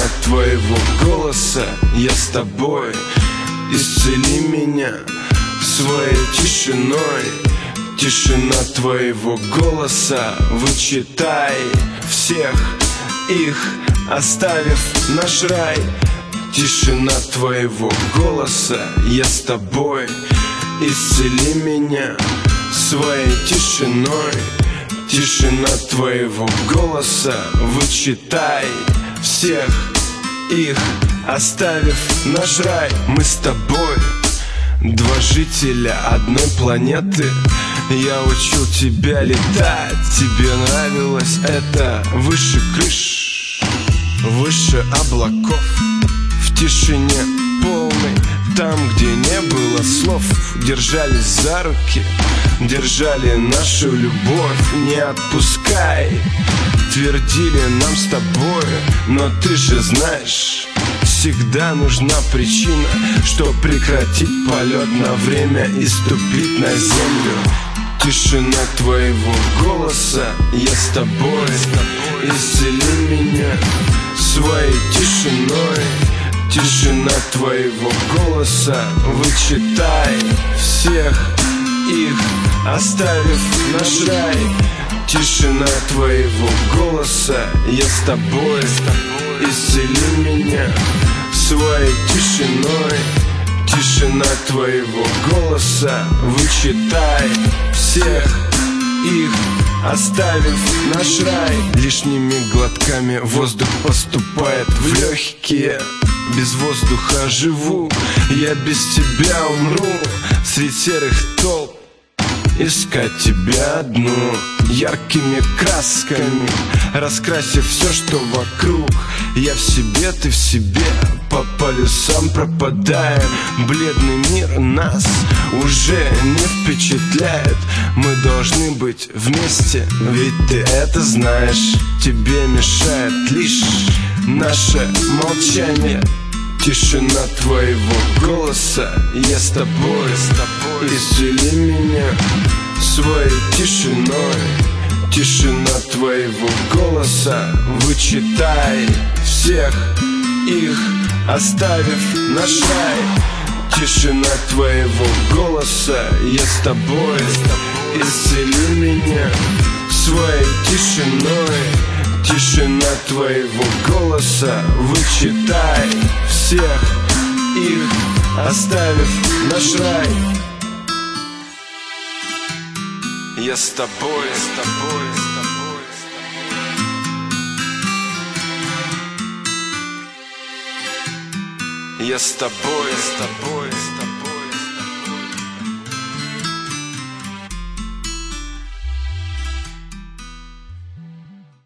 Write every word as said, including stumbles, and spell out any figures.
твоего голоса, я с тобой. Исцели меня своей тишиной. Тишина твоего голоса, вычитай всех их, оставив наш рай. Тишина твоего голоса, я с тобой. Исцели меня своей тишиной. Тишина твоего голоса, вычитай всех их, оставив наш рай. Мы с тобой два жителя одной планеты. Я учил тебя летать, тебе нравилось это выше крыш, выше облаков, в тишине полной, там, где не было слов. Держались за руки, держали нашу любовь. Не отпускай, твердили нам с тобой. Но ты же знаешь, всегда нужна причина, чтоб прекратить полет на время и ступить на землю. Тишина твоего голоса, я с тобой. Исцели меня своей тишиной. Тишина твоего голоса, вычитай всех их, оставив наш рай. Тишина твоего голоса, я с тобой. Исцели меня своей тишиной. Тишина твоего голоса, вычитай всех их, оставив наш рай. Лишними глотками воздух поступает в легкие. Без воздуха живу, я без тебя умру. Средь серых толп искать тебя одну. Яркими красками раскрасив все, что вокруг. Я в себе, ты в себе, по полюсам пропадаем. Бледный мир нас уже не впечатляет. Мы должны быть вместе, ведь ты это знаешь. Тебе мешает лишь наше молчание. Тишина твоего голоса, я с тобой. Исцели меня своей тишиной. Тишина твоего голоса, вычитай всех их, оставив наш рай. Тишина твоего голоса, я с тобой. Исцели меня своей тишиной. Тишина твоего голоса, вычитай всех их, оставив наш рай. Я с тобой, с тобой, с тобой, с тобой. Я с тобой, с тобой.